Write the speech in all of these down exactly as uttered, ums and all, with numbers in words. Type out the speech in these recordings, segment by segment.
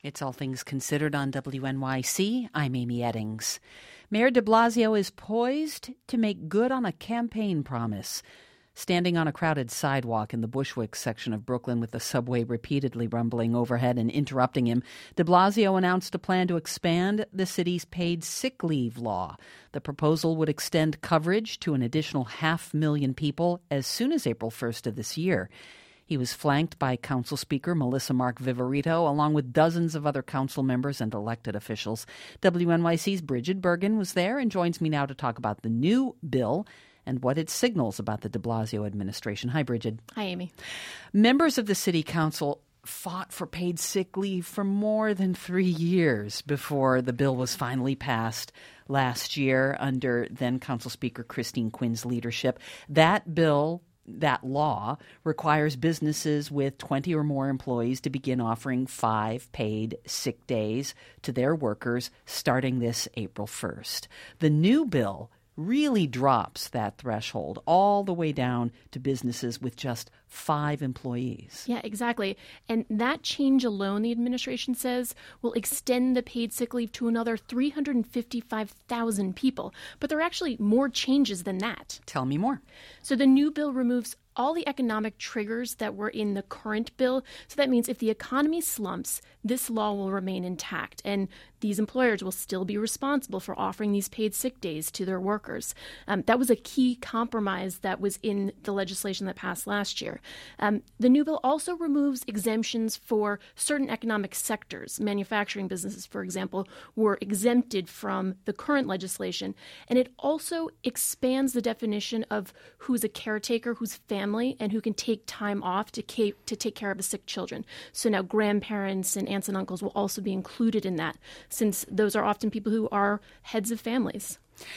It's All Things Considered on W N Y C. I'm Amy Eddings. Mayor de Blasio is poised to make good on a campaign promise. Standing on a crowded sidewalk in the Bushwick section of Brooklyn with the subway repeatedly rumbling overhead and interrupting him, de Blasio announced a plan to expand the city's paid sick leave law. The proposal would extend coverage to an additional half million people as soon as April first of this year. He was flanked by Council Speaker Melissa Mark Viverito, along with dozens of other council members and elected officials. W N Y C's Bridget Bergen was there and joins me now to talk about the new bill and what it signals about the de Blasio administration. Hi, Bridget. Hi, Amy. Members of the city council fought for paid sick leave for more than three years before the bill was finally passed last year under then Council Speaker Christine Quinn's leadership. That bill That law requires businesses with twenty or more employees to begin offering five paid sick days to their workers starting this April first. The new bill really drops that threshold all the way down to businesses with just five employees. Yeah, exactly. And that change alone, the administration says, will extend the paid sick leave to another three hundred fifty-five thousand people. But there are actually more changes than that. Tell me more. So the new bill removes all the economic triggers that were in the current bill. So that means if the economy slumps, this law will remain intact, and these employers will still be responsible for offering these paid sick days to their workers. Um, that was a key compromise that was in the legislation that passed last year. Um, the new bill also removes exemptions for certain economic sectors. Manufacturing businesses, for example, were exempted from the current legislation. And it also expands the definition of who's a caretaker, who's family, and who can take time off to, ca- to take care of the sick children. So now grandparents and aunts and uncles will also be included in that, since those are often people who are heads of families.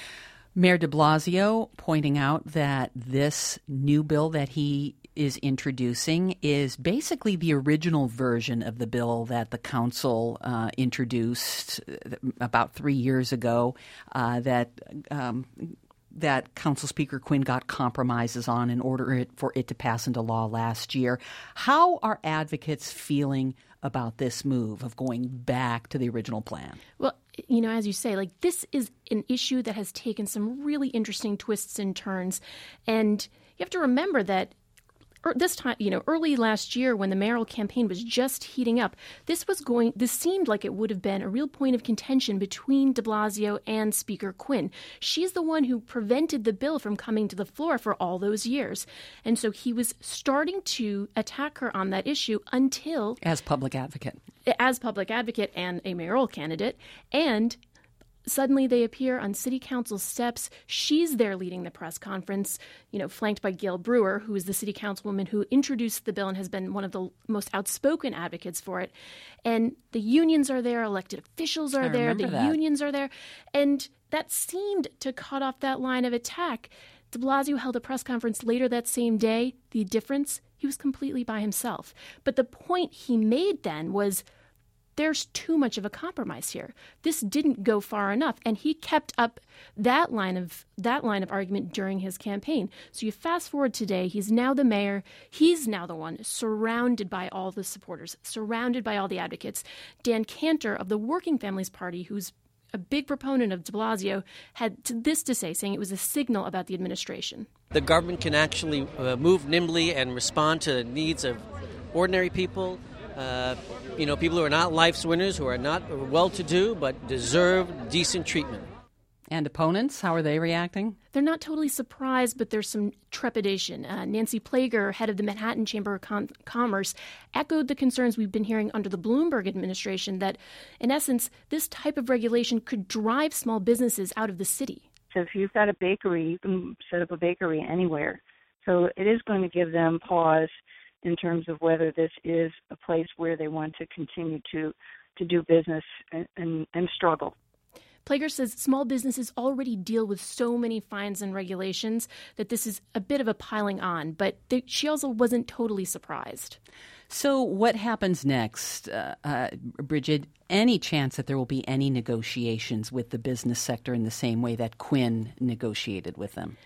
Mayor de Blasio pointing out that this new bill that he is introducing is basically the original version of the bill that the council uh, introduced about three years ago uh, that um, that Council Speaker Quinn got compromises on in order it, for it to pass into law last year. How are advocates feeling about this move of going back to the original plan? Well, you know, as you say, like this is an issue that has taken some really interesting twists and turns. And you have to remember that this time, you know, early last year when the mayoral campaign was just heating up, this was going, this seemed like it would have been a real point of contention between de Blasio and Speaker Quinn. She's the one who prevented the bill from coming to the floor for all those years. And so he was starting to attack her on that issue until... As public advocate. As public advocate and a mayoral candidate. And suddenly they appear on city council steps. She's there leading the press conference, you know, flanked by Gail Brewer, who is the city councilwoman who introduced the bill and has been one of the most outspoken advocates for it. And the unions are there, elected officials are I there, the that. unions are there. And that seemed to cut off that line of attack. De Blasio held a press conference later that same day. The difference, he was completely by himself. But the point he made then was, there's too much of a compromise here. This didn't go far enough, and he kept up that line of that line of argument during his campaign. So you fast forward today, he's now the mayor. He's now the one surrounded by all the supporters, surrounded by all the advocates. Dan Cantor of the Working Families Party, who's a big proponent of de Blasio, had this to say, saying it was a signal about the administration. The government can actually uh, move nimbly and respond to the needs of ordinary people. Uh, you know, people who are not life's winners, who are not well-to-do, but deserve decent treatment. And opponents, how are they reacting? They're not totally surprised, but there's some trepidation. Uh, Nancy Plager, head of the Manhattan Chamber of Com- Commerce, echoed the concerns we've been hearing under the Bloomberg administration that, in essence, this type of regulation could drive small businesses out of the city. So if you've got a bakery, you can set up a bakery anywhere. So it is going to give them pause in terms of whether this is a place where they want to continue to, to do business and, and, and struggle. Plager says small businesses already deal with so many fines and regulations that this is a bit of a piling on, but they, she also wasn't totally surprised. So what happens next, uh, uh, Bridget? Any chance that there will be any negotiations with the business sector in the same way that Quinn negotiated with them?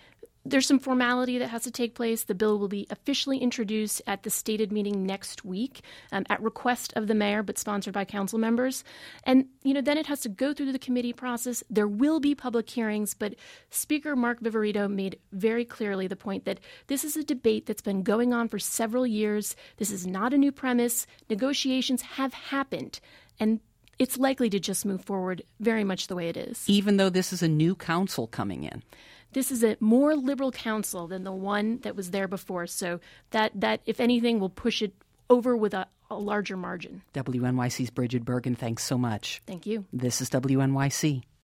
There's some formality that has to take place. The bill will be officially introduced at the stated meeting next week um, at request of the mayor, but sponsored by council members. And, you know, then it has to go through the committee process. There will be public hearings, but Speaker Mark Viverito made very clearly the point that this is a debate that's been going on for several years. This is not a new premise. Negotiations have happened, and it's likely to just move forward very much the way it is. Even though this is a new council coming in. This is a more liberal council than the one that was there before. So that, that if anything, will push it over with a, a larger margin. W N Y C's Bridget Bergen, thanks so much. Thank you. This is W N Y C.